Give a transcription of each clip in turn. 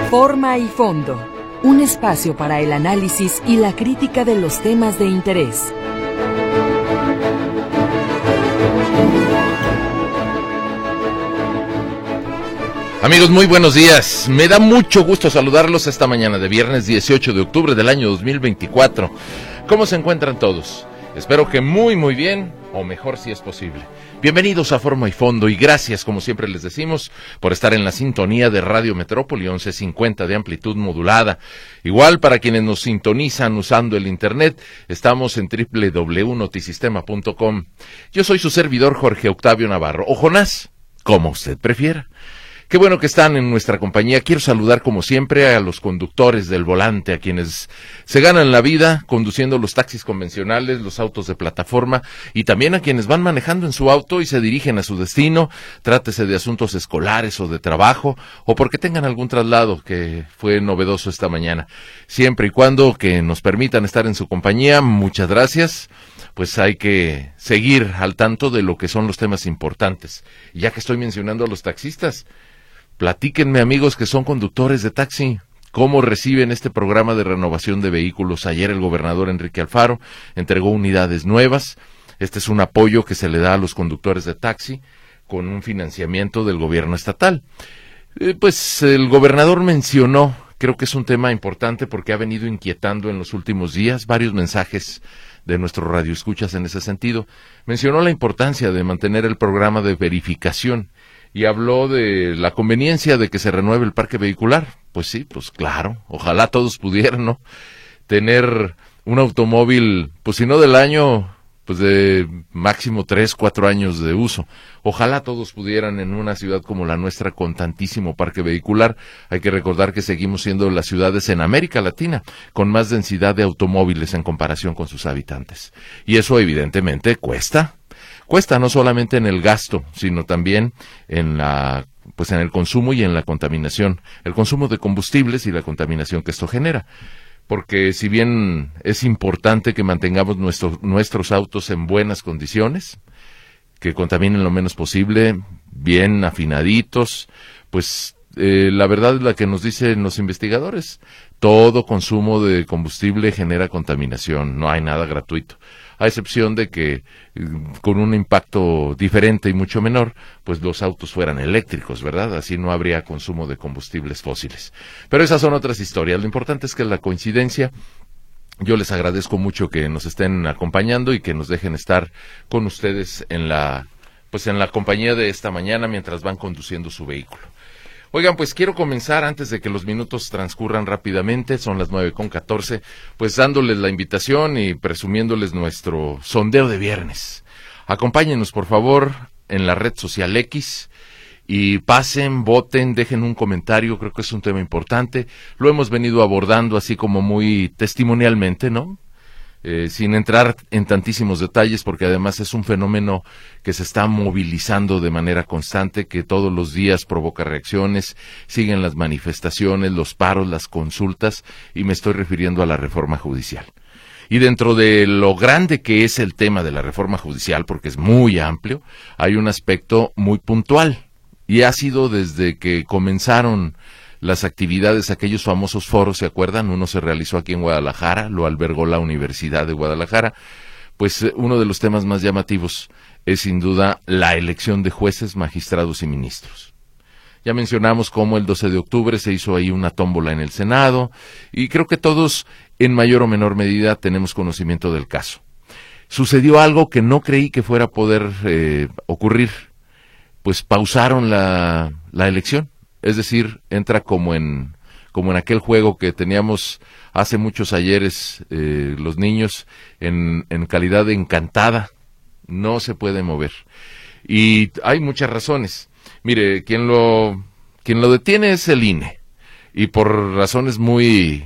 Forma y fondo, un espacio para el análisis y la crítica de los temas de interés. Amigos, muy buenos días. Me da mucho gusto saludarlos esta mañana de viernes 18 de octubre del año 2024. ¿Cómo se encuentran todos? Espero que muy bien, o mejor si es posible. Bienvenidos a Forma y Fondo y gracias, como siempre les decimos, por estar en la sintonía de Radio Metrópoli 1150 de amplitud modulada. Igual para quienes nos sintonizan usando el internet, estamos en www.notisistema.com. Yo soy su servidor Jorge Octavio Navarro, o Jonás, como usted prefiera. Qué bueno que están en nuestra compañía. Quiero saludar como siempre a los conductores del volante, a quienes se ganan la vida conduciendo los taxis convencionales, los autos de plataforma y también a quienes van manejando en su auto y se dirigen a su destino, trátese de asuntos escolares o de trabajo o porque tengan algún traslado que fue novedoso esta mañana. Siempre y cuando que nos permitan estar en su compañía, muchas gracias. Pues hay que seguir al tanto de lo que son los temas importantes. Y ya que estoy mencionando a los taxistas, platíquenme, amigos que son conductores de taxi, cómo reciben este programa de renovación de vehículos. Ayer el gobernador Enrique Alfaro entregó unidades nuevas. Este es un apoyo que se le da a los conductores de taxi con un financiamiento del gobierno estatal. Pues el gobernador mencionó, creo que es un tema importante porque ha venido inquietando en los últimos días, varios mensajes de nuestro radioescuchas en ese sentido. Mencionó la importancia de mantener el programa de verificación y habló de la conveniencia de que se renueve el parque vehicular. Pues sí, pues claro, ojalá todos pudieran, ¿no? Tener un automóvil, pues si no del año, pues de máximo 3, 4 años de uso. Ojalá todos pudieran en una ciudad como la nuestra con tantísimo parque vehicular. Hay que recordar que seguimos siendo las ciudades en América Latina con más densidad de automóviles en comparación con sus habitantes. Y eso evidentemente cuesta no solamente en el gasto, sino también en el consumo y en la contaminación, el consumo de combustibles y la contaminación que esto genera. Porque si bien es importante que mantengamos nuestros autos en buenas condiciones, que contaminen lo menos posible, bien afinaditos, pues la verdad es la que nos dicen los investigadores. Todo consumo de combustible genera contaminación, no hay nada gratuito. A excepción de que con un impacto diferente y mucho menor, pues los autos fueran eléctricos, ¿verdad? Así no habría consumo de combustibles fósiles. Pero esas son otras historias. Lo importante es que la coincidencia. Yo les agradezco mucho que nos estén acompañando y que nos dejen estar con ustedes en la compañía de esta mañana mientras van conduciendo su vehículo. Oigan, pues quiero comenzar antes de que los minutos transcurran rápidamente, son las 9:14, pues dándoles la invitación y presumiéndoles nuestro sondeo de viernes. Acompáñenos, por favor, en la red social X y pasen, voten, dejen un comentario, creo que es un tema importante. Lo hemos venido abordando así como muy testimonialmente, ¿no? Sin entrar en tantísimos detalles, porque además es un fenómeno que se está movilizando de manera constante, que todos los días provoca reacciones, siguen las manifestaciones, los paros, las consultas, y me estoy refiriendo a la reforma judicial. Y dentro de lo grande que es el tema de la reforma judicial, porque es muy amplio, hay un aspecto muy puntual, y ha sido desde que comenzaron las actividades, aquellos famosos foros, ¿se acuerdan? Uno se realizó aquí en Guadalajara, lo albergó la Universidad de Guadalajara. Pues uno de los temas más llamativos es sin duda la elección de jueces, magistrados y ministros. Ya mencionamos cómo el 12 de octubre se hizo ahí una tómbola en el Senado, y creo que todos, en mayor o menor medida, tenemos conocimiento del caso. Sucedió algo que no creí que fuera a poder ocurrir, pues pausaron la elección. Es decir, entra como en aquel juego que teníamos hace muchos ayeres los niños en calidad de encantada, no se puede mover. Y hay muchas razones. Mire, quien lo detiene es el INE, y por razones muy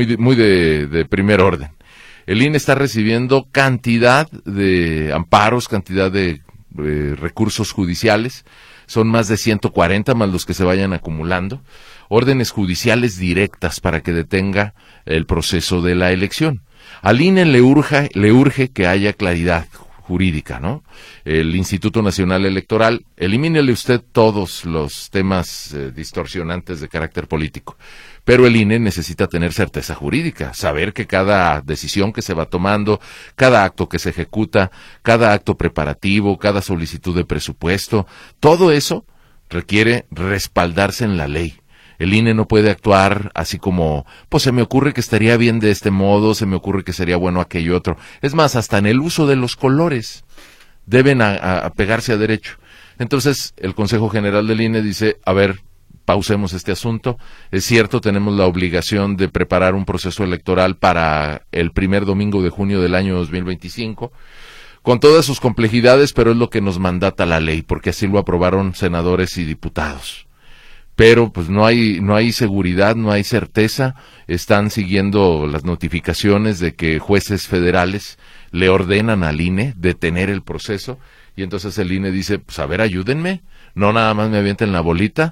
de primer orden. El INE está recibiendo cantidad de amparos, cantidad de recursos judiciales. Son más de 140 más los que se vayan acumulando, órdenes judiciales directas para que detenga el proceso de la elección. Al INE le urge que haya claridad jurídica, ¿no? El Instituto Nacional Electoral, elimínele usted todos los temas distorsionantes de carácter político, pero el INE necesita tener certeza jurídica, saber que cada decisión que se va tomando, cada acto que se ejecuta, cada acto preparativo, cada solicitud de presupuesto, todo eso requiere respaldarse en la ley. El INE no puede actuar así como, pues se me ocurre que estaría bien de este modo, se me ocurre que sería bueno aquello otro. Es más, hasta en el uso de los colores deben apegarse a derecho. Entonces, el Consejo General del INE dice, a ver, pausemos este asunto. Es cierto, tenemos la obligación de preparar un proceso electoral para el primer domingo de junio del año 2025, con todas sus complejidades, pero es lo que nos mandata la ley, porque así lo aprobaron senadores y diputados. Pero pues no hay seguridad, no hay certeza, están siguiendo las notificaciones de que jueces federales le ordenan al INE detener el proceso, y entonces el INE dice, pues a ver, ayúdenme, no nada más me avienten la bolita.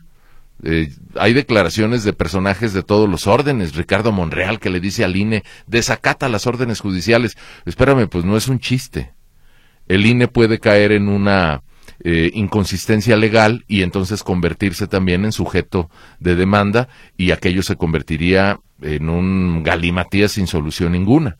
Hay declaraciones de personajes de todos los órdenes, Ricardo Monreal que le dice al INE, desacata las órdenes judiciales. Espérame, pues no es un chiste. El INE puede caer en una inconsistencia legal y entonces convertirse también en sujeto de demanda, y aquello se convertiría en un galimatías sin solución ninguna.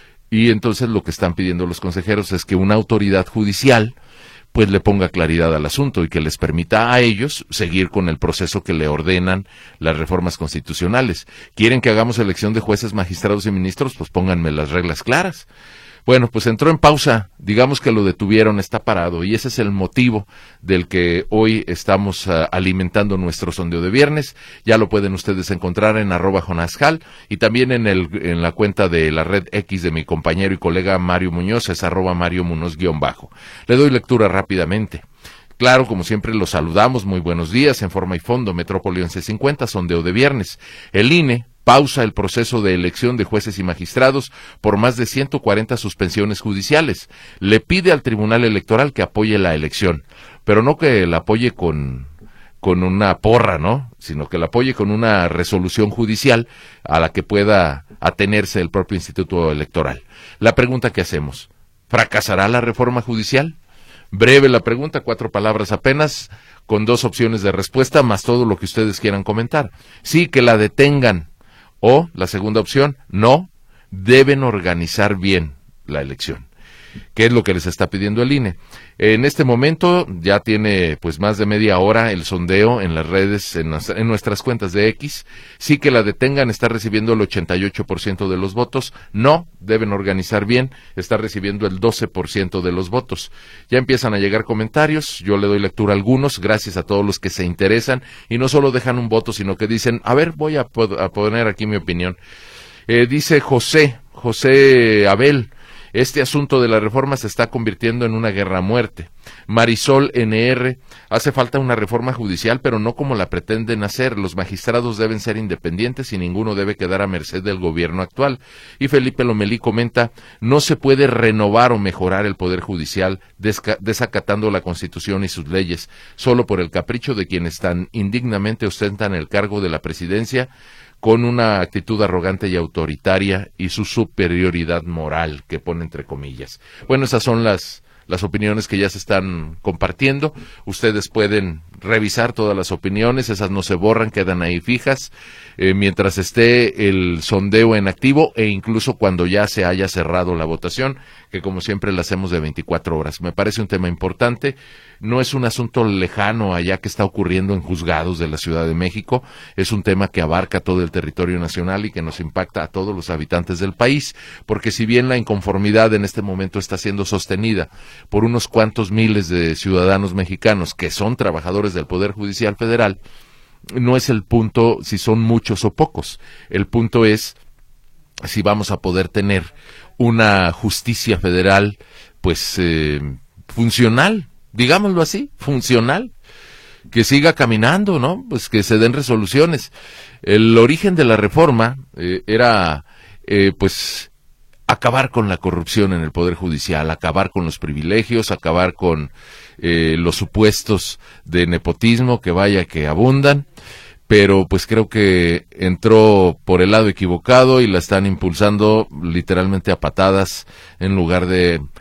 Y entonces lo que están pidiendo los consejeros es que una autoridad judicial pues le ponga claridad al asunto y que les permita a ellos seguir con el proceso que le ordenan las reformas constitucionales. ¿Quieren que hagamos elección de jueces, magistrados y ministros? Pues pónganme las reglas claras. Bueno, pues entró en pausa, digamos que lo detuvieron, está parado, y ese es el motivo del que hoy estamos alimentando nuestro sondeo de viernes. Ya lo pueden ustedes encontrar en @jonasjal y también en la cuenta de la red X de mi compañero y colega Mario Muñoz, es @MarioMunoz_. Le doy lectura rápidamente. Claro, como siempre, los saludamos, muy buenos días, en Forma y Fondo, Metrópoli 1150, sondeo de viernes. El INE pausa el proceso de elección de jueces y magistrados por más de 140 suspensiones judiciales. Le pide al Tribunal Electoral que apoye la elección, pero no que la apoye con una porra, ¿no? Sino que la apoye con una resolución judicial a la que pueda atenerse el propio Instituto Electoral. La pregunta que hacemos, ¿fracasará la reforma judicial? Breve la pregunta, 4 palabras apenas, con 2 opciones de respuesta, más todo lo que ustedes quieran comentar. Sí, que la detengan. O, la segunda opción, no, deben organizar bien la elección. ¿Qué es lo que les está pidiendo el INE? En este momento ya tiene pues más de media hora el sondeo en las redes, en nuestras cuentas de X. Sí, que la detengan, está recibiendo el 88% de los votos. No, deben organizar bien, está recibiendo el 12% de los votos. Ya empiezan a llegar comentarios, yo le doy lectura a algunos, gracias a todos los que se interesan y no solo dejan un voto, sino que dicen, a ver, voy a poner aquí mi opinión. Dice José Abel, este asunto de la reforma se está convirtiendo en una guerra a muerte. Marisol NR, hace falta una reforma judicial, pero no como la pretenden hacer. Los magistrados deben ser independientes y ninguno debe quedar a merced del gobierno actual. Y Felipe Lomelí comenta, no se puede renovar o mejorar el Poder Judicial desacatando la Constitución y sus leyes, solo por el capricho de quienes tan indignamente ostentan el cargo de la presidencia, con una actitud arrogante y autoritaria y su superioridad moral, que pone entre comillas. Bueno, esas son las opiniones que ya se están compartiendo. Ustedes pueden revisar todas las opiniones, esas no se borran, quedan ahí fijas, mientras esté el sondeo en activo e incluso cuando ya se haya cerrado la votación, que como siempre la hacemos de 24 horas. Me parece un tema importante, no es un asunto lejano allá que está ocurriendo en juzgados de la Ciudad de México, es un tema que abarca todo el territorio nacional y que nos impacta a todos los habitantes del país, porque si bien la inconformidad en este momento está siendo sostenida por unos cuantos miles de ciudadanos mexicanos que son trabajadores del Poder Judicial Federal, no es el punto si son muchos o pocos, el punto es si vamos a poder tener una justicia federal pues funcional, digámoslo así, funcional, que siga caminando, ¿no? Pues que se den resoluciones. El origen de la reforma era pues acabar con la corrupción en el Poder Judicial, acabar con los privilegios, acabar con los supuestos de nepotismo que vaya que abundan, pero pues creo que entró por el lado equivocado y la están impulsando literalmente a patadas en lugar de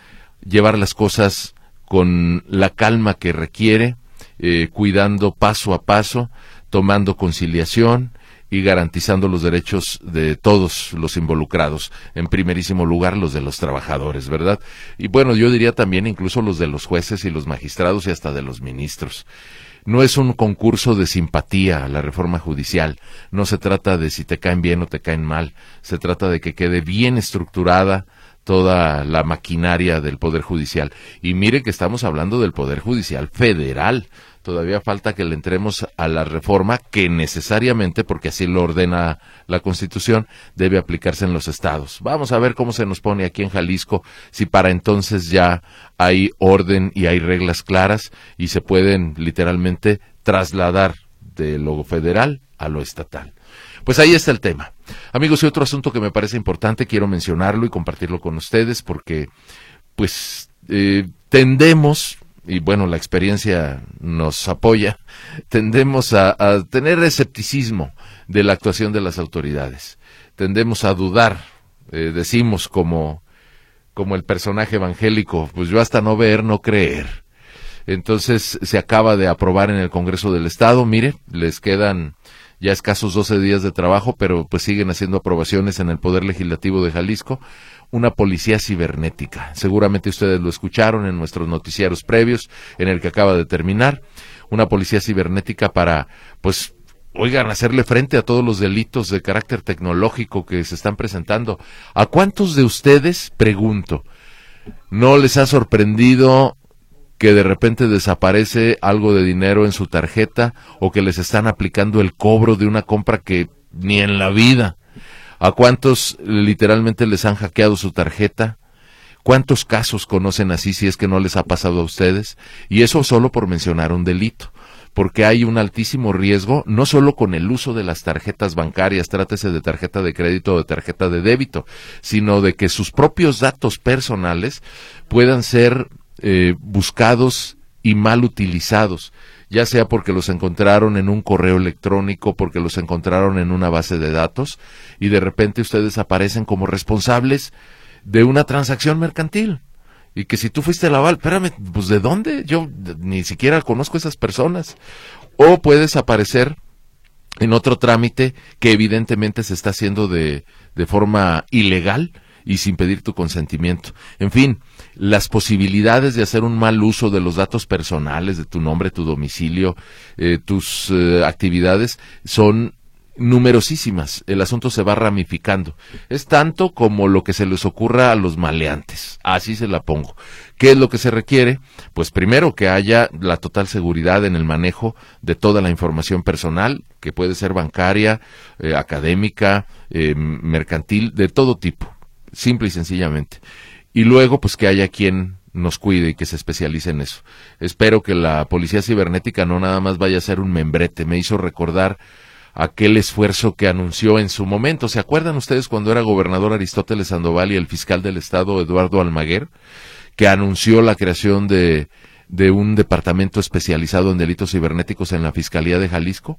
llevar las cosas con la calma que requiere, cuidando paso a paso, tomando conciliación y garantizando los derechos de todos los involucrados, en primerísimo lugar los de los trabajadores, ¿verdad? Y bueno, yo diría también incluso los de los jueces y los magistrados y hasta de los ministros. No es un concurso de simpatía a la reforma judicial, no se trata de si te caen bien o te caen mal, se trata de que quede bien estructurada toda la maquinaria del Poder Judicial. Y mire que estamos hablando del Poder Judicial federal. Todavía falta que le entremos a la reforma que necesariamente, porque así lo ordena la Constitución, debe aplicarse en los estados. Vamos a ver cómo se nos pone aquí en Jalisco, si para entonces ya hay orden y hay reglas claras y se pueden literalmente trasladar de lo federal a lo estatal. Pues ahí está el tema. Amigos, y otro asunto que me parece importante, quiero mencionarlo y compartirlo con ustedes porque, pues, tendemos, y bueno, la experiencia nos apoya, tendemos a tener escepticismo de la actuación de las autoridades. Tendemos a dudar, decimos como el personaje evangélico, pues yo hasta no ver, no creer. Entonces se acaba de aprobar en el Congreso del Estado, mire, les quedan ya escasos 12 días de trabajo, pero pues siguen haciendo aprobaciones en el Poder Legislativo de Jalisco, una policía cibernética. Seguramente ustedes lo escucharon en nuestros noticiarios previos, en el que acaba de terminar, una policía cibernética para, pues, oigan, hacerle frente a todos los delitos de carácter tecnológico que se están presentando. ¿A cuántos de ustedes, pregunto, no les ha sorprendido que de repente desaparece algo de dinero en su tarjeta o que les están aplicando el cobro de una compra que ni en la vida? ¿A cuántos literalmente les han hackeado su tarjeta? ¿Cuántos casos conocen así si es que no les ha pasado a ustedes? Y eso solo por mencionar un delito, porque hay un altísimo riesgo, no solo con el uso de las tarjetas bancarias, trátese de tarjeta de crédito o de tarjeta de débito, sino de que sus propios datos personales puedan ser buscados y mal utilizados, ya sea porque los encontraron en un correo electrónico, porque los encontraron en una base de datos, y de repente ustedes aparecen como responsables de una transacción mercantil. Y que si tú fuiste el aval, espérame, pues ¿de dónde? Yo ni siquiera conozco a esas personas. O puedes aparecer en otro trámite que evidentemente se está haciendo de forma ilegal y sin pedir tu consentimiento. En fin, las posibilidades de hacer un mal uso de los datos personales, de tu nombre, tu domicilio, tus actividades, son numerosísimas. El asunto se va ramificando. Es tanto como lo que se les ocurra a los maleantes. Así se la pongo. ¿Qué es lo que se requiere? Pues primero que haya la total seguridad en el manejo de toda la información personal, que puede ser bancaria, académica, mercantil, de todo tipo. Simple y sencillamente. Y luego, pues que haya quien nos cuide y que se especialice en eso. Espero que la policía cibernética no nada más vaya a ser un membrete. Me hizo recordar aquel esfuerzo que anunció en su momento. ¿Se acuerdan ustedes cuando era gobernador Aristóteles Sandoval y el fiscal del Estado Eduardo Almaguer, que anunció la creación de un departamento especializado en delitos cibernéticos en la Fiscalía de Jalisco?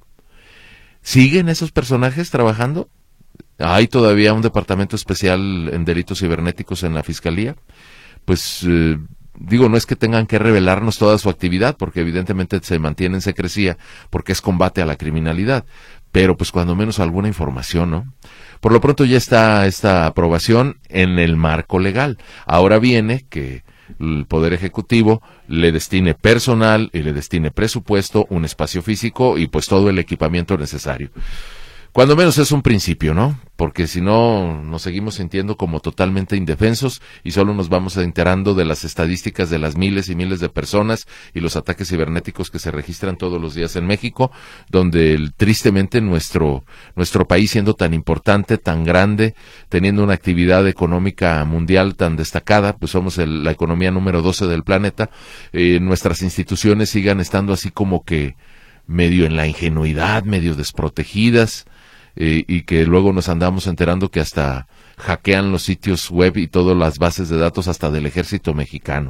¿Siguen esos personajes trabajando? ¿Hay todavía un departamento especial en delitos cibernéticos en la Fiscalía? Pues, digo, no es que tengan que revelarnos toda su actividad, porque evidentemente se mantiene en secrecía, porque es combate a la criminalidad, pero pues cuando menos alguna información, ¿no? Por lo pronto ya está esta aprobación en el marco legal. Ahora viene que el Poder Ejecutivo le destine personal y le destine presupuesto, un espacio físico y pues todo el equipamiento necesario. Cuando menos es un principio, ¿no? Porque si no, nos seguimos sintiendo como totalmente indefensos y solo nos vamos enterando de las estadísticas de las miles y miles de personas y los ataques cibernéticos que se registran todos los días en México, donde tristemente nuestro país, siendo tan importante, tan grande, teniendo una actividad económica mundial tan destacada, pues somos la economía número 12 del planeta, nuestras instituciones sigan estando así como que medio en la ingenuidad, medio desprotegidas, y que luego nos andamos enterando que hasta hackean los sitios web y todas las bases de datos hasta del ejército mexicano.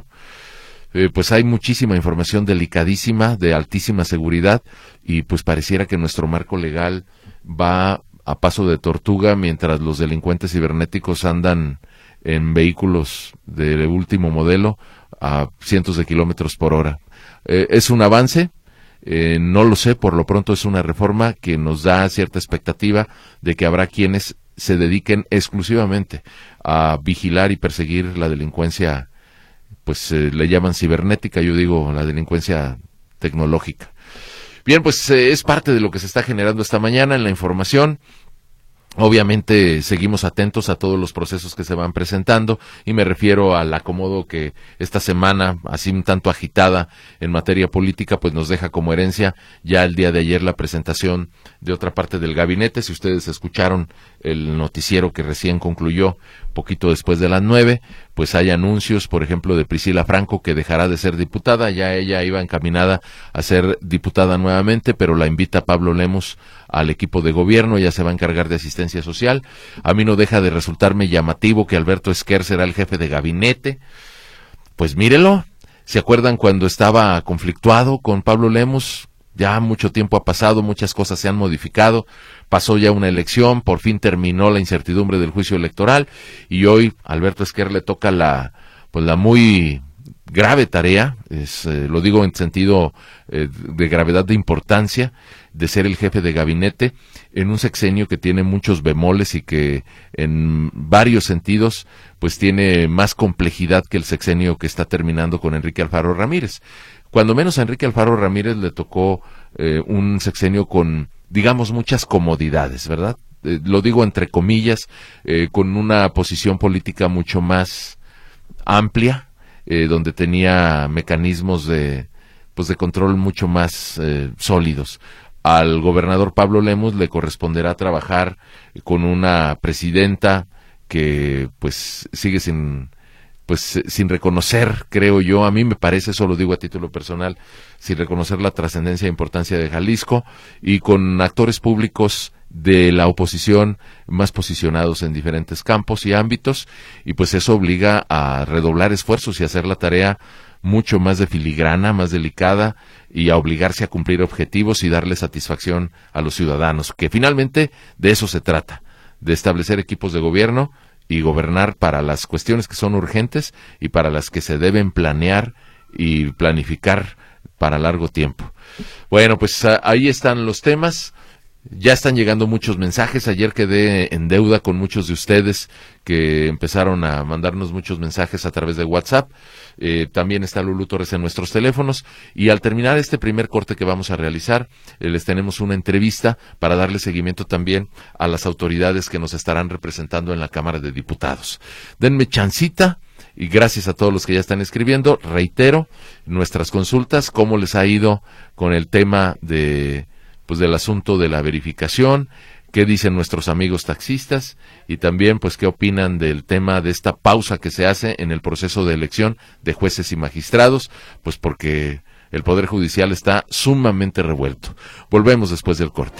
Pues hay muchísima información delicadísima, de altísima seguridad, y pues pareciera que nuestro marco legal va a paso de tortuga mientras los delincuentes cibernéticos andan en vehículos de último modelo a cientos de kilómetros por hora. ¿Es un avance? No lo sé, por lo pronto es una reforma que nos da cierta expectativa de que habrá quienes se dediquen exclusivamente a vigilar y perseguir la delincuencia, pues le llaman cibernética, yo digo la delincuencia tecnológica. Bien, pues es parte de lo que se está generando esta mañana en la información. Obviamente seguimos atentos a todos los procesos que se van presentando y me refiero al acomodo que esta semana, así un tanto agitada en materia política, pues nos deja como herencia ya el día de ayer la presentación de otra parte del gabinete. Si ustedes escucharon el noticiero que recién concluyó, poquito después de las 9, pues hay anuncios, por ejemplo, de Priscila Franco, que dejará de ser diputada. Ya ella iba encaminada a ser diputada nuevamente, pero la invita Pablo Lemus al equipo de gobierno, ya se va a encargar de asistencia social. A mí no deja de resultarme llamativo que Alberto Esquer será el jefe de gabinete. Pues mírelo, ¿se acuerdan cuando estaba conflictuado con Pablo Lemus? Ya mucho tiempo ha pasado, muchas cosas se han modificado, pasó ya una elección, por fin terminó la incertidumbre del juicio electoral y hoy a Alberto Esquer le toca la muy grave tarea, lo digo en sentido de gravedad de importancia, de ser el jefe de gabinete en un sexenio que tiene muchos bemoles y que en varios sentidos pues tiene más complejidad que el sexenio que está terminando con Enrique Alfaro Ramírez. Cuando menos a Enrique Alfaro Ramírez le tocó un sexenio con, digamos, muchas comodidades, ¿verdad? Lo digo entre comillas, con una posición política mucho más amplia, donde tenía mecanismos de control mucho más sólidos. Al gobernador Pablo Lemus le corresponderá trabajar con una presidenta que pues sigue sin reconocer, creo yo, a mí me parece, eso lo digo a título personal, sin reconocer la trascendencia e importancia de Jalisco, y con actores públicos de la oposición más posicionados en diferentes campos y ámbitos, y pues eso obliga a redoblar esfuerzos y hacer la tarea mucho más de filigrana, más delicada, y a obligarse a cumplir objetivos y darle satisfacción a los ciudadanos, que finalmente de eso se trata, de establecer equipos de gobierno y gobernar para las cuestiones que son urgentes y para las que se deben planear y planificar para largo tiempo. Bueno, pues ahí están los temas. Ya están llegando muchos mensajes. Ayer quedé en deuda con muchos de ustedes que empezaron a mandarnos muchos mensajes a través de WhatsApp. También está Lulú Torres en nuestros teléfonos. Y al terminar este primer corte que vamos a realizar, les tenemos una entrevista para darle seguimiento también a las autoridades que nos estarán representando en la Cámara de Diputados. Denme chancita. Y gracias a todos los que ya están escribiendo. Reitero nuestras consultas, cómo les ha ido con el tema del asunto de la verificación, qué dicen nuestros amigos taxistas y también pues qué opinan del tema de esta pausa que se hace en el proceso de elección de jueces y magistrados, pues porque el Poder Judicial está sumamente revuelto. Volvemos después del corte.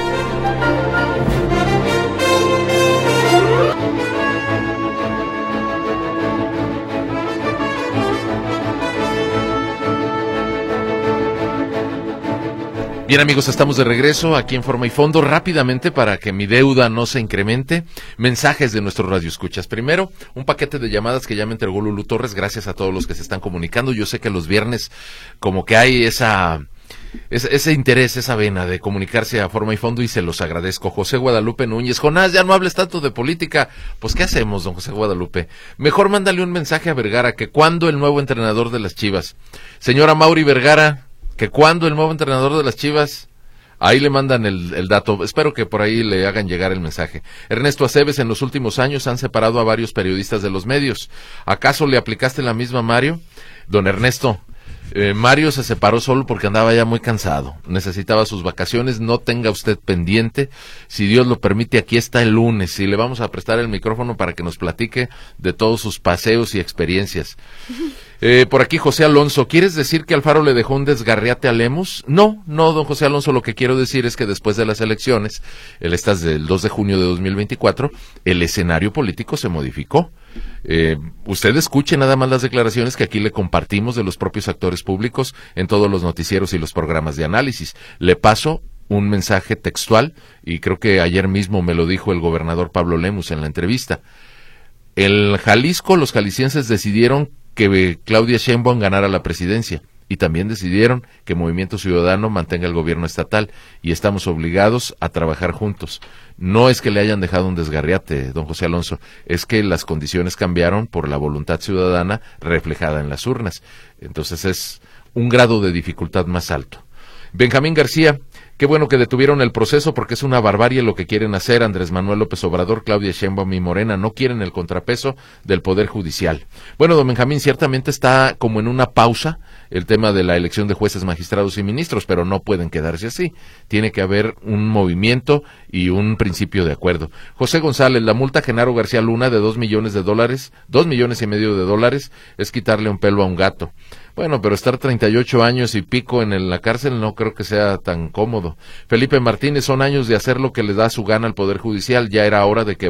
Bien, amigos, estamos de regreso aquí en Forma y Fondo. Rápidamente, para que mi deuda no se incremente, mensajes de nuestros radioescuchas. Primero, un paquete de llamadas que ya me entregó Lulú Torres. Gracias a todos los que se están comunicando. Yo sé que los viernes como que hay ese interés, esa vena de comunicarse a Forma y Fondo, y se los agradezco. José Guadalupe Núñez: Jonás, ya no hables tanto de política. Pues, ¿qué hacemos, don José Guadalupe? Mejor mándale un mensaje a Vergara, que cuando el nuevo entrenador de las Chivas. Señora Mauri Vergara, que cuando el nuevo entrenador de las Chivas, ahí le mandan el dato, espero que por ahí le hagan llegar el mensaje. Ernesto Aceves: en los últimos años han separado a varios periodistas de los medios. ¿Acaso le aplicaste la misma a Mario? Don Ernesto, Mario se separó solo porque andaba ya muy cansado, necesitaba sus vacaciones. No tenga usted pendiente, si Dios lo permite, aquí está el lunes y le vamos a prestar el micrófono para que nos platique de todos sus paseos y experiencias. Por aquí José Alonso: ¿quieres decir que Alfaro le dejó un desgarriate a Lemus? No, don José Alonso, lo que quiero decir es que después de las elecciones, estas del 2 de junio de 2024, el escenario político se modificó. Usted escuche nada más las declaraciones que aquí le compartimos de los propios actores públicos en todos los noticieros y los programas de análisis. Le paso un mensaje textual, y creo que ayer mismo me lo dijo el gobernador Pablo Lemus en la entrevista. El Jalisco, los jaliscienses decidieron que Claudia Sheinbaum ganara la presidencia y también decidieron que Movimiento Ciudadano mantenga el gobierno estatal y estamos obligados a trabajar juntos. No es que le hayan dejado un desgarriate, don José Alonso, es que las condiciones cambiaron por la voluntad ciudadana reflejada en las urnas. Entonces es un grado de dificultad más alto. Benjamín García, qué bueno que detuvieron el proceso porque es una barbarie lo que quieren hacer Andrés Manuel López Obrador, Claudia Sheinbaum y Morena. No quieren el contrapeso del Poder Judicial. Bueno, don Benjamín, ciertamente está como en una pausa el tema de la elección de jueces, magistrados y ministros, pero no pueden quedarse así. Tiene que haber un movimiento y un principio de acuerdo. José González, la multa a Genaro García Luna de $2 millones, $2,5 millones es quitarle un pelo a un gato. Bueno, pero estar 38 años y pico en la cárcel no creo que sea tan cómodo. Felipe Martínez, son años de hacer lo que le da su gana al Poder Judicial. Ya era hora de que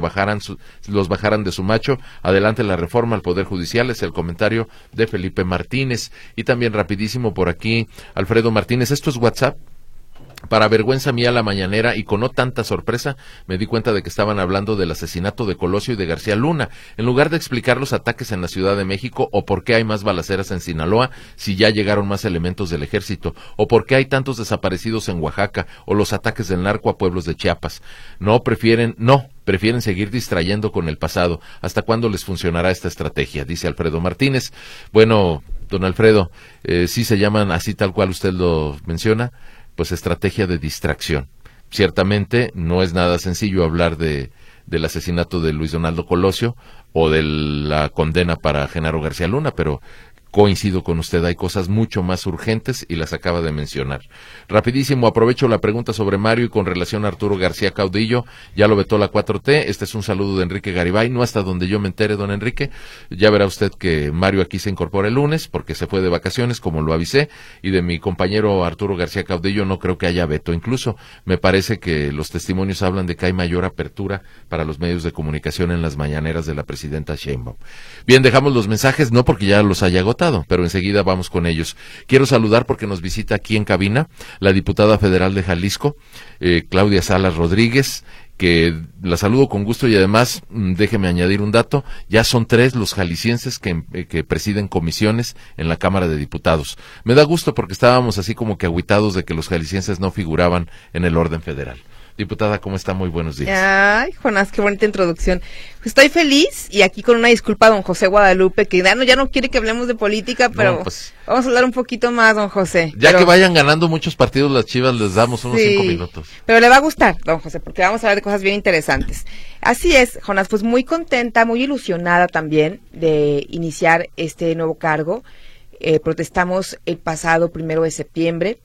los bajaran de su macho. Adelante la reforma al Poder Judicial, es el comentario de Felipe Martínez. Y también rapidísimo por aquí, Alfredo Martínez, ¿esto es WhatsApp? Para vergüenza mía la mañanera y con no tanta sorpresa me di cuenta de que estaban hablando del asesinato de Colosio y de García Luna, en lugar de explicar los ataques en la Ciudad de México o por qué hay más balaceras en Sinaloa si ya llegaron más elementos del ejército, o por qué hay tantos desaparecidos en Oaxaca o los ataques del narco a pueblos de Chiapas. Prefieren seguir distrayendo con el pasado. ¿Hasta cuándo les funcionará esta estrategia?, dice Alfredo Martínez. Bueno, don Alfredo, sí se llaman así tal cual usted lo menciona, pues estrategia de distracción. Ciertamente no es nada sencillo hablar del asesinato de Luis Donaldo Colosio o de la condena para Genaro García Luna, pero coincido con usted, hay cosas mucho más urgentes y las acaba de mencionar. Rapidísimo, aprovecho la pregunta sobre Mario y con relación a Arturo García Caudillo, ya lo vetó la 4T, este es un saludo de Enrique Garibay, no hasta donde yo me entere, don Enrique, ya verá usted que Mario aquí se incorpora el lunes porque se fue de vacaciones, como lo avisé, y de mi compañero Arturo García Caudillo no creo que haya veto, incluso me parece que los testimonios hablan de que hay mayor apertura para los medios de comunicación en las mañaneras de la presidenta Sheinbaum. Bien, dejamos los mensajes, no porque ya los haya agotado, pero enseguida vamos con ellos. Quiero saludar porque nos visita aquí en cabina la diputada federal de Jalisco, Claudia Salas Rodríguez, que la saludo con gusto y además, déjeme añadir un dato, ya son 3 los jaliscienses que presiden comisiones en la Cámara de Diputados. Me da gusto porque estábamos así como que agüitados de que los jaliscienses no figuraban en el orden federal. Diputada, ¿cómo está? Muy buenos días. Ay, Jonás, qué bonita introducción. Estoy feliz y aquí con una disculpa a don José Guadalupe, que ya no quiere que hablemos de política, pero vamos a hablar un poquito más, don José. Que vayan ganando muchos partidos las Chivas, les damos unos 5 minutos. Pero le va a gustar, don José, porque vamos a hablar de cosas bien interesantes. Así es, Jonás, pues muy contenta, muy ilusionada también de iniciar este nuevo cargo. Protestamos el pasado 1 de septiembre.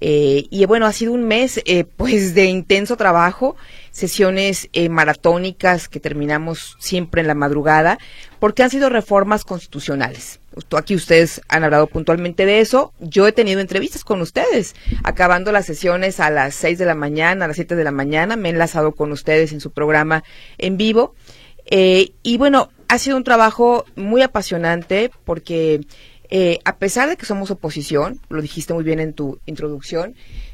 Y bueno, ha sido un mes pues de intenso trabajo, sesiones maratónicas que terminamos siempre en la madrugada, porque han sido reformas constitucionales. Aquí ustedes han hablado puntualmente de eso. Yo he tenido entrevistas con ustedes, acabando las sesiones a las 6 de la mañana, a las 7 de la mañana, me he enlazado con ustedes en su programa en vivo. Y bueno, ha sido un trabajo muy apasionante porque a pesar de que somos oposición, lo dijiste muy bien en tu introducción,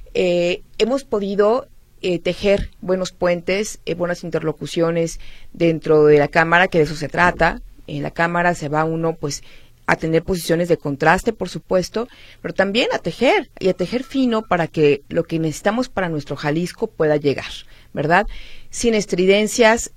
hemos podido tejer buenos puentes, buenas interlocuciones dentro de la Cámara, que de eso se trata. En la Cámara se va uno pues a tener posiciones de contraste, por supuesto, pero también a tejer fino para que lo que necesitamos para nuestro Jalisco pueda llegar, ¿verdad? Sin estridencias,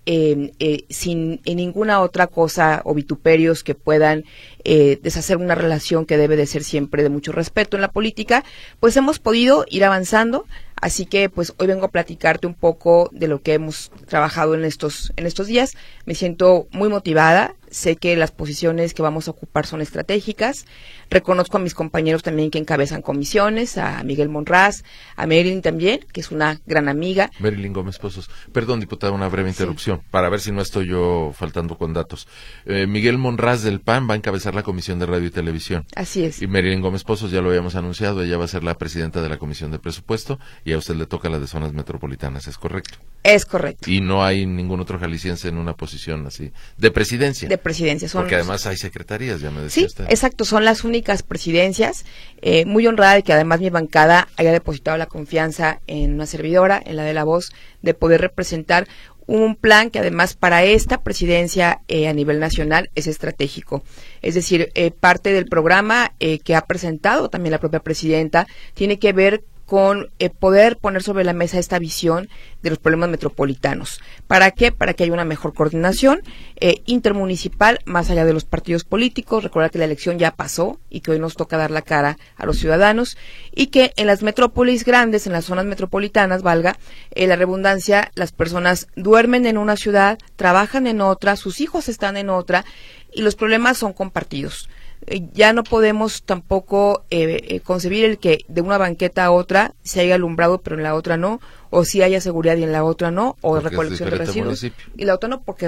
sin ninguna otra cosa o vituperios que puedan deshacer una relación que debe de ser siempre de mucho respeto en la política, pues hemos podido ir avanzando. Así que pues hoy vengo a platicarte un poco de lo que hemos trabajado en estos días. Me siento muy motivada, sé que las posiciones que vamos a ocupar son estratégicas. Reconozco a mis compañeros también que encabezan comisiones, a Miguel Monraz, a Marilyn también, que es una gran amiga. Marilyn Gómez Pozos. Perdón, diputada, una breve interrupción, para ver si no estoy yo faltando con datos. Miguel Monraz del PAN va a encabezar la Comisión de Radio y Televisión. Así es. Y Marilyn Gómez Pozos, ya lo habíamos anunciado, ella va a ser la presidenta de la Comisión de Presupuesto y a usted le toca la de zonas metropolitanas, ¿es correcto? Es correcto. Y no hay ningún otro jalisciense en una posición así, de presidencia. De presidencia. Porque además hay secretarías, ya me decía usted. Sí, exacto, son las únicas presidencias. Muy honrada de que además mi bancada haya depositado la confianza en una servidora, en la de La Voz, de poder representar un plan que además para esta presidencia a nivel nacional es estratégico. Es decir, parte del programa que ha presentado también la propia presidenta tiene que ver con poder poner sobre la mesa esta visión de los problemas metropolitanos. ¿Para qué? Para que haya una mejor coordinación intermunicipal más allá de los partidos políticos. Recuerda que la elección ya pasó y que hoy nos toca dar la cara a los ciudadanos y que en las metrópolis grandes, en las zonas metropolitanas, valga la redundancia, las personas duermen en una ciudad, trabajan en otra, sus hijos están en otra y los problemas son compartidos. Ya no podemos tampoco concebir el que de una banqueta a otra se haya alumbrado pero en la otra no, o si haya seguridad y en la otra no, o porque recolección de residuos y la otra no, porque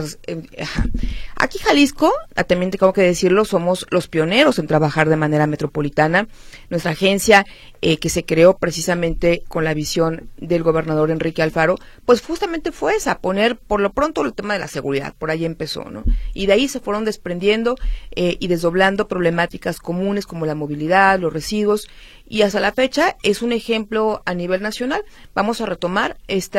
aquí Jalisco, también tengo que decirlo, somos los pioneros en trabajar de manera metropolitana. Nuestra agencia que se creó precisamente con la visión del gobernador Enrique Alfaro, pues justamente fue esa, poner por lo pronto el tema de la seguridad, por ahí empezó, ¿no? Y de ahí se fueron desprendiendo y desdoblando problemáticas comunes como la movilidad, los residuos, y hasta la fecha es un ejemplo a nivel nacional. Vamos a retomar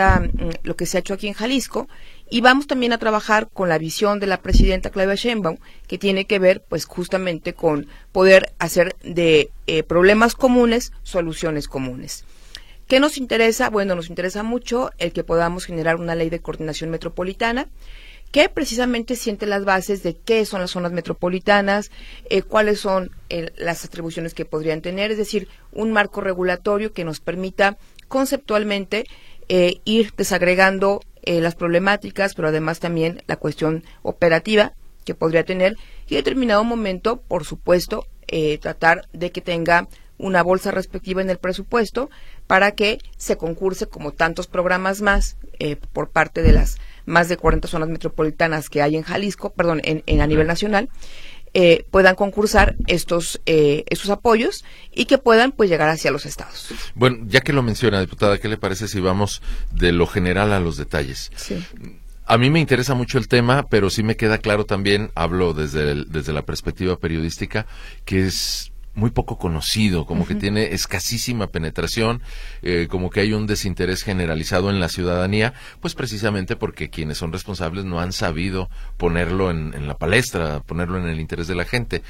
lo que se ha hecho aquí en Jalisco y vamos también a trabajar con la visión de la presidenta Claudia Sheinbaum, que tiene que ver pues justamente con poder hacer de problemas comunes soluciones comunes. ¿Qué nos interesa? Bueno, nos interesa mucho el que podamos generar una ley de coordinación metropolitana que precisamente siente las bases de qué son las zonas metropolitanas, cuáles son las atribuciones que podrían tener, es decir, un marco regulatorio que nos permita conceptualmente ir desagregando las problemáticas, pero además también la cuestión operativa que podría tener y en determinado momento, por supuesto, tratar de que tenga una bolsa respectiva en el presupuesto para que se concurse como tantos programas más por parte de las más de 40 zonas metropolitanas que hay en Jalisco, a nivel nacional, puedan concursar estos apoyos y que puedan pues llegar hacia los estados. Bueno, ya que lo menciona, diputada, ¿qué le parece si vamos de lo general a los detalles? Sí. A mí me interesa mucho el tema, pero sí me queda claro también, hablo desde la perspectiva periodística, que es muy poco conocido, como que tiene escasísima penetración, como que hay un desinterés generalizado en la ciudadanía, pues precisamente porque quienes son responsables no han sabido ponerlo en la palestra, ponerlo en el interés de la gente.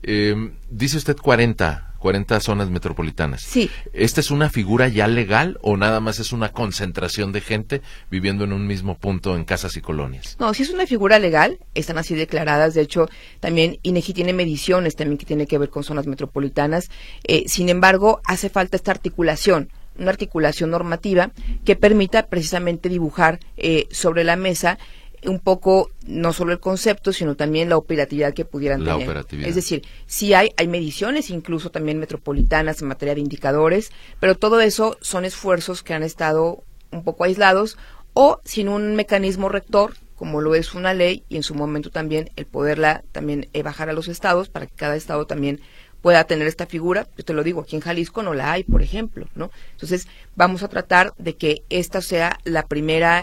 Dice usted 40 zonas metropolitanas. Sí. ¿Esta es una figura ya legal o nada más es una concentración de gente viviendo en un mismo punto en casas y colonias? No, sí es una figura legal, están así declaradas. De hecho, también INEGI tiene mediciones también que tiene que ver con zonas metropolitanas. Sin embargo, hace falta esta articulación, una articulación normativa que permita precisamente dibujar sobre la mesa un poco, no solo el concepto, sino también la operatividad que pudieran tener. Operatividad. Es decir, sí hay mediciones, incluso también metropolitanas en materia de indicadores, pero todo eso son esfuerzos que han estado un poco aislados o sin un mecanismo rector, como lo es una ley, y en su momento también el poderla también bajar a los estados para que cada estado también pueda tener esta figura. Yo te lo digo, aquí en Jalisco no la hay, por ejemplo, ¿no? Entonces, vamos a tratar de que esta sea la primera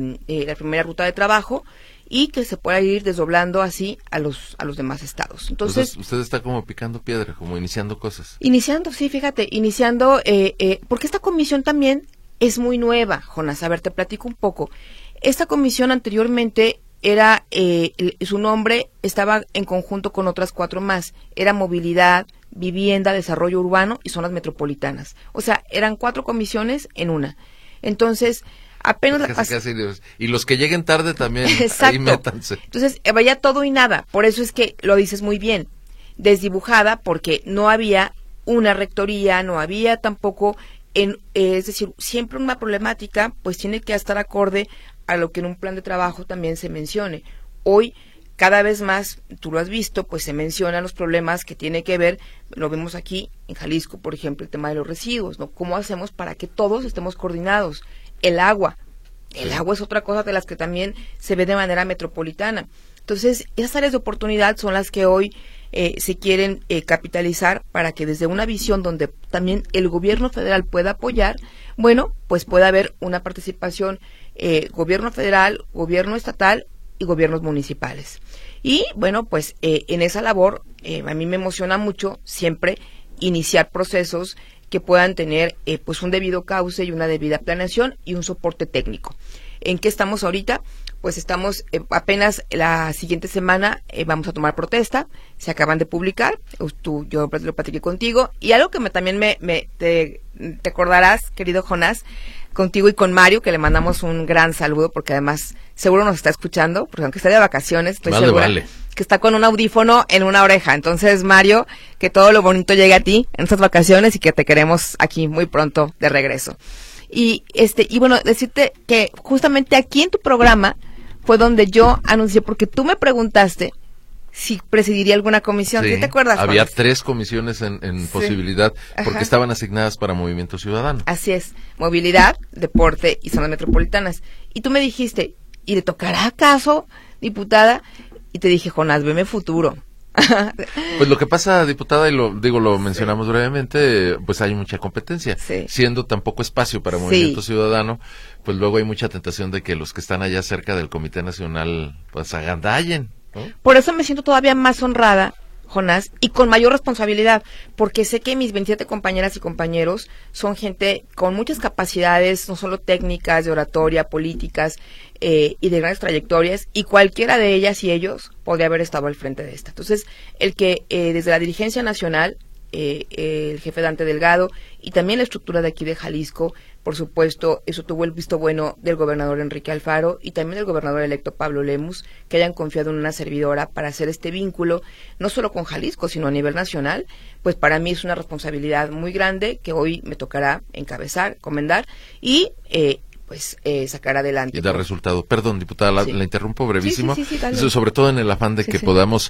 ruta de trabajo y que se pueda ir desdoblando así a los demás estados. Entonces, usted está como picando piedra, como iniciando cosas. Porque esta comisión también es muy nueva, Jonás. A ver, te platico un poco. Esta comisión anteriormente su nombre estaba en conjunto con otras 4 más. Era movilidad, vivienda, desarrollo urbano y zonas metropolitanas. O sea, eran 4 comisiones en una. Entonces, apenas y los que lleguen tarde también. Exacto. Ahí métanse. Entonces, vaya todo y nada. Por eso es que lo dices muy bien. Desdibujada, porque no había una rectoría, no había tampoco, es decir, siempre una problemática, pues tiene que estar acorde a lo que en un plan de trabajo también se mencione. Hoy, cada vez más, tú lo has visto, pues se mencionan los problemas que tiene que ver, lo vemos aquí en Jalisco, por ejemplo, el tema de los residuos, ¿no? ¿Cómo hacemos para que todos estemos coordinados? El agua es otra cosa de las que también se ve de manera metropolitana. Entonces, esas áreas de oportunidad son las que hoy se quieren capitalizar para que desde una visión donde también el gobierno federal pueda apoyar, bueno, pues pueda haber una participación gobierno federal, gobierno estatal y gobiernos municipales. Y bueno, pues en esa labor a mí me emociona mucho siempre iniciar procesos que puedan tener pues un debido cauce y una debida planeación y un soporte técnico. ¿En qué estamos ahorita? Pues estamos apenas la siguiente semana vamos a tomar protesta, se acaban de publicar, yo lo platiqué contigo, y algo que también te acordarás, querido Jonás, contigo y con Mario, que le mandamos un gran saludo, porque además seguro nos está escuchando, porque aunque está de vacaciones, estoy segura que está con un audífono en una oreja. Entonces, Mario, que todo lo bonito llegue a ti en estas vacaciones y que te queremos aquí muy pronto de regreso. Y bueno, decirte que justamente aquí en tu programa fue donde yo anuncié, porque tú me preguntaste si presidiría alguna comisión. Sí, ¿Sí te acuerdas, había Juanes? 3 comisiones en posibilidad, porque estaban asignadas para Movimiento Ciudadano. Así es, movilidad, deporte y zonas metropolitanas. Y tú me dijiste, ¿y le tocará acaso, diputada? Y te dije, Jonás, veme futuro. Pues lo que pasa, diputada, y lo mencionamos brevemente, pues hay mucha competencia. Sí. Siendo tan poco espacio para Movimiento Ciudadano, pues luego hay mucha tentación de que los que están allá cerca del Comité Nacional, pues agandallen, ¿no? Por eso me siento todavía más honrada, Jonás, y con mayor responsabilidad, porque sé que mis 27 compañeras y compañeros son gente con muchas capacidades, no solo técnicas, de oratoria, políticas, y de grandes trayectorias, y cualquiera de ellas y ellos podría haber estado al frente de esta. Entonces, el que desde la dirigencia nacional, el jefe Dante Delgado, y también la estructura de aquí de Jalisco, por supuesto, eso tuvo el visto bueno del gobernador Enrique Alfaro y también del gobernador electo Pablo Lemus, que hayan confiado en una servidora para hacer este vínculo, no solo con Jalisco, sino a nivel nacional, pues para mí es una responsabilidad muy grande que hoy me tocará encabezar, comendar y sacar adelante. Y dar resultado. Perdón, diputada, la interrumpo brevísimo. Sí, sobre todo en el afán de que podamos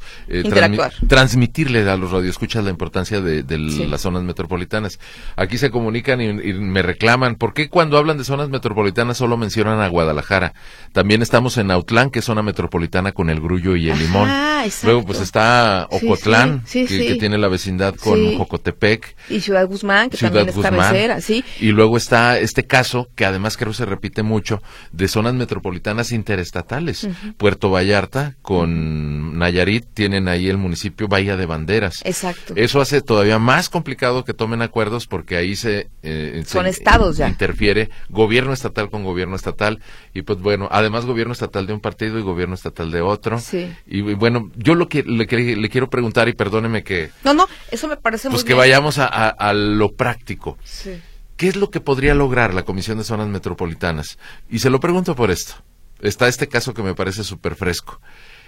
transmitirle a los radioescuchas la importancia de las zonas metropolitanas. Aquí se comunican y me reclaman, ¿por qué cuando hablan de zonas metropolitanas solo mencionan a Guadalajara? También estamos en Autlán, que es zona metropolitana con El Grullo y El Limón. Luego pues está Ocotlán, que tiene la vecindad con Jocotepec. Y Ciudad Guzmán, que también es cabecera, sí. Y luego está este caso, que además creo se repite mucho, de zonas metropolitanas interestatales. Puerto Vallarta con Nayarit tienen ahí el municipio Bahía de Banderas. Exacto. Eso hace todavía más complicado que tomen acuerdos, porque ahí son estados ya. Interfiere gobierno estatal con gobierno estatal, y pues bueno, además gobierno estatal de un partido y gobierno estatal de otro. Sí. Y bueno, yo lo que le quiero preguntar, y perdóneme que... No, eso me parece muy bien. Pues que vayamos a lo práctico. Sí. ¿Qué es lo que podría lograr la Comisión de Zonas Metropolitanas? Y se lo pregunto por esto. Está este caso que me parece súper fresco.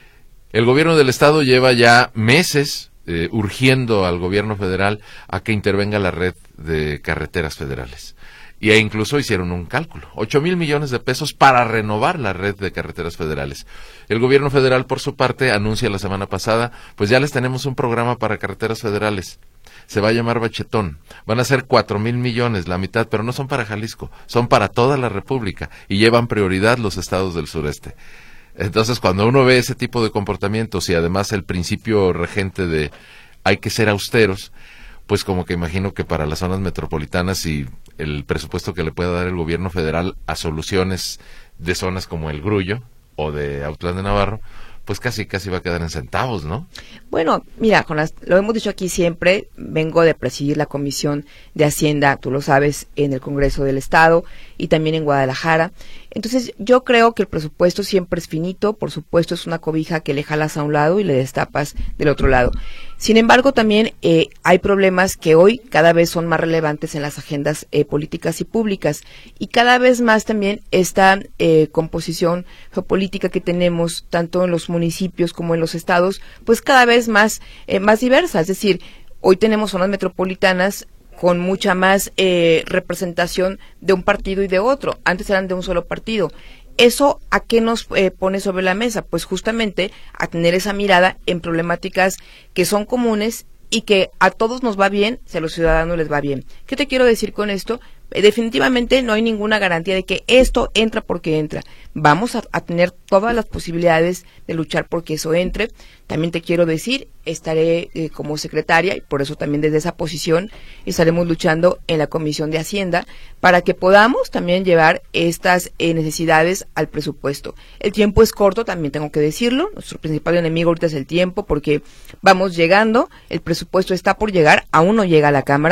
El gobierno del estado lleva ya meses urgiendo al gobierno federal a que intervenga la red de carreteras federales. Y incluso hicieron un cálculo, 8,000 millones de pesos para renovar la red de carreteras federales. El gobierno federal, por su parte, anuncia la semana pasada, pues ya les tenemos un programa para carreteras federales. Se va a llamar Bachetón. Van a ser 4,000 millones, la mitad, pero no son para Jalisco, son para toda la República, y llevan prioridad los estados del sureste. Entonces, cuando uno ve ese tipo de comportamientos y además el principio regente de hay que ser austeros, pues como que imagino que para las zonas metropolitanas y el presupuesto que le pueda dar el gobierno federal a soluciones de zonas como El Grullo o de Autlán de Navarro, pues casi va a quedar en centavos, ¿no? Bueno, mira, Jonás, lo hemos dicho aquí siempre, vengo de presidir la Comisión de Hacienda, tú lo sabes, en el Congreso del Estado y también en Guadalajara. Entonces, yo creo que el presupuesto siempre es finito, por supuesto es una cobija que le jalas a un lado y le destapas del otro lado. Sin embargo, también hay problemas que hoy cada vez son más relevantes en las agendas políticas y públicas, y cada vez más también esta composición geopolítica que tenemos tanto en los municipios como en los estados, pues cada vez más diversa. Es decir, hoy tenemos zonas metropolitanas con mucha más representación de un partido y de otro. Antes eran de un solo partido. ¿Eso a qué nos pone sobre la mesa? Pues justamente a tener esa mirada en problemáticas que son comunes y que a todos nos va bien, si a los ciudadanos les va bien. ¿Qué te quiero decir con esto? Definitivamente no hay ninguna garantía de que esto entra porque entra. Vamos a tener todas las posibilidades de luchar porque eso entre. También te quiero decir, estaré como secretaria, y por eso también desde esa posición estaremos luchando en la Comisión de Hacienda para que podamos también llevar estas necesidades al presupuesto. El tiempo es corto, también tengo que decirlo. Nuestro principal enemigo ahorita es el tiempo, porque vamos llegando, el presupuesto está por llegar, aún no llega a la Cámara.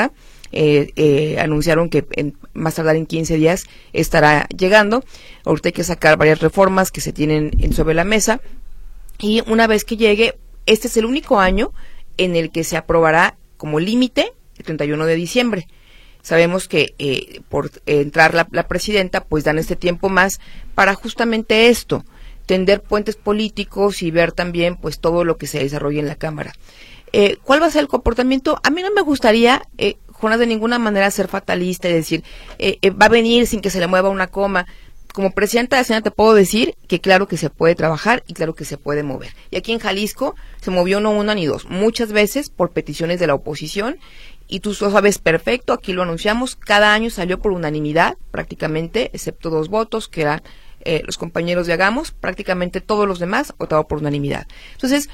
anunciaron que más tardar en 15 días estará llegando. Ahorita hay que sacar varias reformas que se tienen sobre la mesa, y una vez que llegue, este es el único año en el que se aprobará como límite el 31 de diciembre. Sabemos que por entrar la presidenta, pues dan este tiempo más para justamente esto, tender puentes políticos y ver también pues todo lo que se desarrolla en la Cámara. ¿Cuál va a ser el comportamiento? A mí no me gustaría, Jonas, de ninguna manera ser fatalista y decir, va a venir sin que se le mueva una coma. Como presidenta de la Senada te puedo decir que claro que se puede trabajar y claro que se puede mover. Y aquí en Jalisco se movió no una ni dos, muchas veces por peticiones de la oposición, y tú lo sabes perfecto, aquí lo anunciamos, cada año salió por unanimidad prácticamente, excepto 2 votos que eran los compañeros de Hagamos, prácticamente todos los demás votaron por unanimidad. Entonces,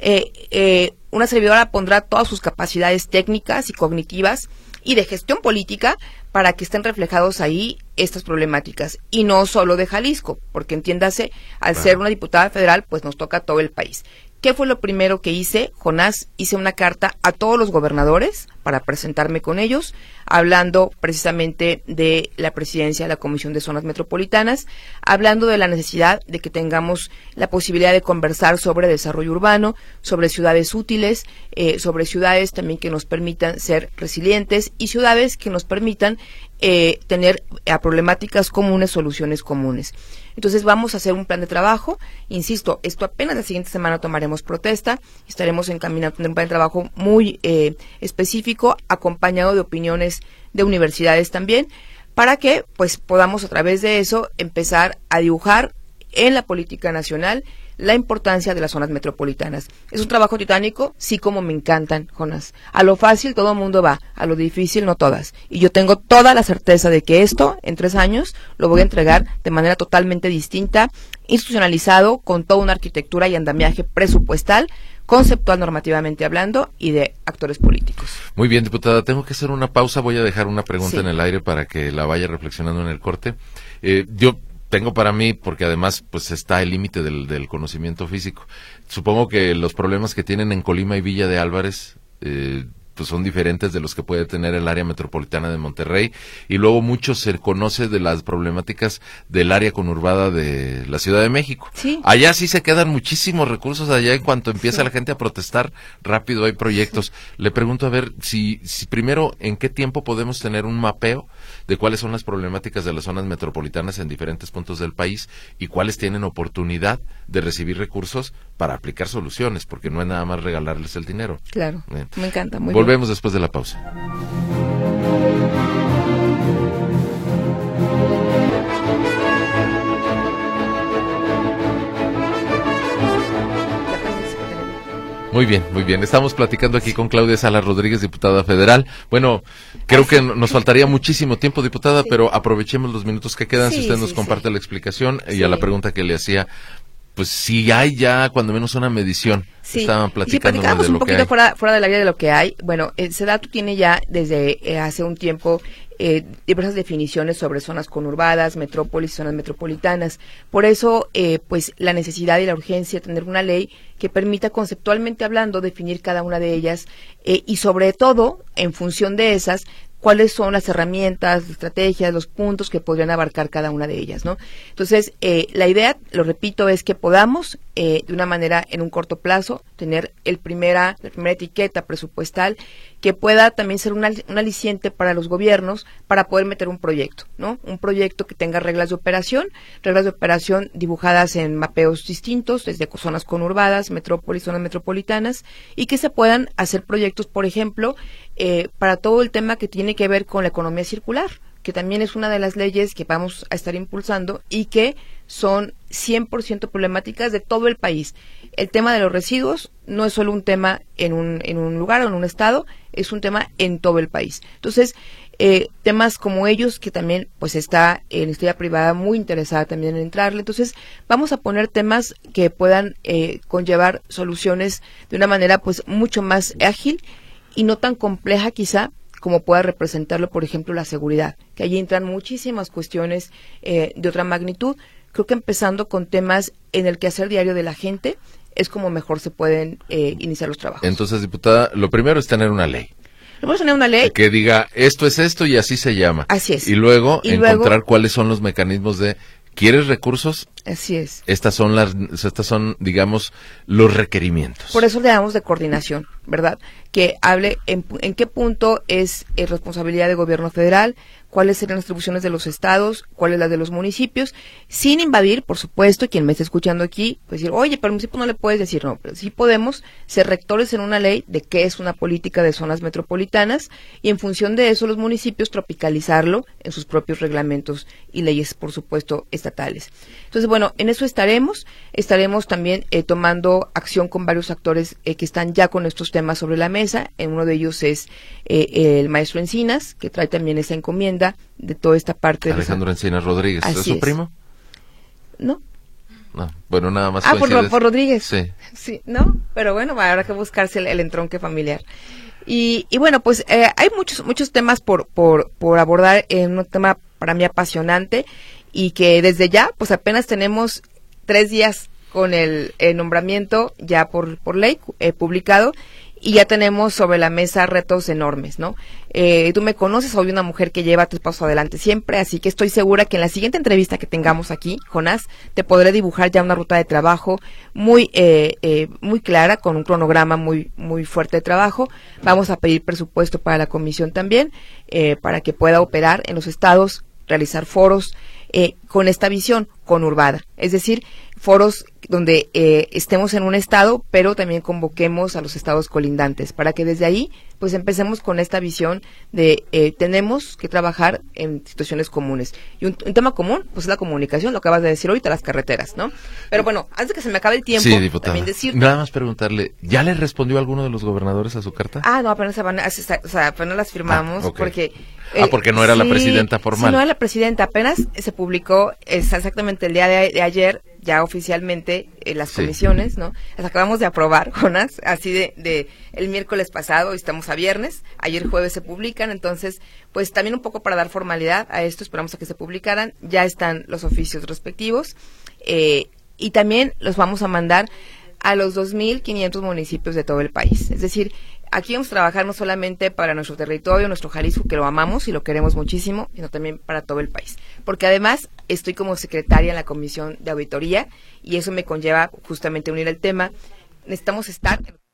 una servidora pondrá todas sus capacidades técnicas y cognitivas y de gestión política para que estén reflejados ahí estas problemáticas, y no solo de Jalisco, porque entiéndase, al ser una diputada federal, pues nos toca a todo el país. ¿Qué fue lo primero que hice, Jonás? Hice una carta a todos los gobernadores para presentarme con ellos, hablando precisamente de la presidencia de la Comisión de Zonas Metropolitanas, hablando de la necesidad de que tengamos la posibilidad de conversar sobre desarrollo urbano, sobre ciudades útiles, sobre ciudades también que nos permitan ser resilientes y ciudades que nos permitan tener problemáticas comunes, soluciones comunes. Entonces vamos a hacer un plan de trabajo, insisto, esto apenas la siguiente semana tomaremos protesta, estaremos encaminando un plan de trabajo muy específico, acompañado de opiniones de universidades también, para que pues podamos a través de eso empezar a dibujar en la política nacional la importancia de las zonas metropolitanas. Es un trabajo titánico, sí, como me encantan, Jonas. A lo fácil todo el mundo va, a lo difícil no todas. Y yo tengo toda la certeza de que esto, en 3 años, lo voy a entregar de manera totalmente distinta, institucionalizado, con toda una arquitectura y andamiaje presupuestal, conceptual normativamente hablando, y de actores políticos. Muy bien, diputada, tengo que hacer una pausa, voy a dejar una pregunta Sí. en el aire para que la vaya reflexionando en el corte. Yo tengo para mí, porque además pues está el límite del conocimiento físico. Supongo que los problemas que tienen en Colima y Villa de Álvarez pues son diferentes de los que puede tener el área metropolitana de Monterrey, y luego mucho se conoce de las problemáticas del área conurbada de la Ciudad de México. Sí. Allá sí se quedan muchísimos recursos, allá en cuanto empieza la gente a protestar, rápido hay proyectos. Le pregunto a ver si primero, ¿en qué tiempo podemos tener un mapeo de cuáles son las problemáticas de las zonas metropolitanas en diferentes puntos del país y cuáles tienen oportunidad de recibir recursos para aplicar soluciones, porque no es nada más regalarles el dinero? Claro, me encanta, muy Volvemos después de la pausa. Muy bien, muy bien. Estamos platicando aquí con Claudia Salas Rodríguez, diputada federal. Bueno, creo que nos faltaría muchísimo tiempo, diputada, Sí. pero aprovechemos los minutos que quedan. Sí, Si usted nos sí, comparte sí. la explicación y Sí. a la pregunta que le hacía, pues si hay ya cuando menos una medición. Sí. Estaban Y si platicando platicáramos de un lo que poquito hay. fuera del área de lo que hay, bueno, SEDATU tiene ya desde hace un tiempo diversas definiciones sobre zonas conurbadas, metrópolis, zonas metropolitanas. Por eso, pues la necesidad y la urgencia de tener una ley que permita conceptualmente hablando definir cada una de ellas y sobre todo, en función de esas, cuáles son las herramientas, las estrategias, los puntos que podrían abarcar cada una de ellas, ¿no? Entonces, la idea, lo repito, es que podamos, de una manera en un corto plazo, tener la primera etiqueta presupuestal que pueda también ser un aliciente para los gobiernos para poder meter un proyecto, ¿no? Un proyecto que tenga reglas de operación dibujadas en mapeos distintos, desde zonas conurbadas, metrópolis, zonas metropolitanas, y que se puedan hacer proyectos, por ejemplo, para todo el tema que tiene que ver con la economía circular, que también es una de las leyes que vamos a estar impulsando y que son 100% problemáticas de todo el país. El tema de los residuos no es solo un tema en un lugar o en un estado, es un tema en todo el país. Entonces, temas como ellos, que también pues está en historia privada muy interesada también en entrarle. Entonces, vamos a poner temas que puedan conllevar soluciones de una manera pues mucho más ágil y no tan compleja quizá como pueda representarlo, por ejemplo, la seguridad, que allí entran muchísimas cuestiones de otra magnitud. Creo que empezando con temas en el quehacer diario de la gente, es como mejor se pueden iniciar los trabajos. Entonces, diputada, lo primero es tener una ley. Vamos a tener una ley que diga esto es esto y así se llama. Así es. Y luego encontrar cuáles son los mecanismos de ¿quieres recursos? Así es. Estas son, digamos, los requerimientos. Por eso le damos de coordinación, ¿verdad? Que hable en qué punto es responsabilidad del gobierno federal, cuáles serían las atribuciones de los estados, cuáles las de los municipios, sin invadir, por supuesto, quien me está escuchando aquí, pues decir, oye, pero al municipio no le puedes decir, no, pero sí podemos ser rectores en una ley de qué es una política de zonas metropolitanas y en función de eso los municipios tropicalizarlo en sus propios reglamentos y leyes, por supuesto, estatales. Entonces, bueno, en eso estaremos también tomando acción con varios actores que están ya con estos temas sobre la mesa. Uno de ellos es el maestro Encinas, que trae también esa encomienda de toda esta parte. Alejandro Encinas Rodríguez, ¿es su primo? No. No, bueno, nada más. Por Rodríguez. Sí. Sí, no, pero bueno, habrá que buscarse el entronque familiar. Y bueno, pues hay muchos temas por abordar en un tema para mí apasionante y que desde ya, pues apenas tenemos 3 días con el nombramiento ya por ley publicado y ya tenemos sobre la mesa retos enormes, ¿no? Tú me conoces, soy una mujer que lleva 3 pasos adelante siempre, así que estoy segura que en la siguiente entrevista que tengamos aquí, Jonás, te podré dibujar ya una ruta de trabajo muy clara, con un cronograma muy fuerte de trabajo. Vamos a pedir presupuesto para la comisión también, para que pueda operar en los estados, realizar foros con esta visión conurbada, es decir, foros donde estemos en un estado, pero también convoquemos a los estados colindantes, para que desde ahí pues empecemos con esta visión de tenemos que trabajar en situaciones comunes. Y un tema común, pues es la comunicación, lo acabas de decir ahorita, las carreteras, ¿no? Pero bueno, antes de que se me acabe el tiempo, sí, diputada, también decir... Nada más preguntarle, ¿ya le respondió alguno de los gobernadores a su carta? No, apenas apenas las firmamos, okay. Porque... porque no era la presidenta formal. Sí, no era la presidenta, apenas se publicó exactamente el día de ayer, ya oficialmente las comisiones, ¿no? Las acabamos de aprobar, Jonás, así de el miércoles pasado, hoy estamos a viernes, ayer jueves se publican, entonces, pues también un poco para dar formalidad a esto, esperamos a que se publicaran, ya están los oficios respectivos, y también los vamos a mandar a los 2.500 municipios de todo el país, es decir, aquí vamos a trabajar no solamente para nuestro territorio, nuestro Jalisco, que lo amamos y lo queremos muchísimo, sino también para todo el país. Porque además estoy como secretaria en la Comisión de Auditoría y eso me conlleva justamente unir el tema. Necesitamos estar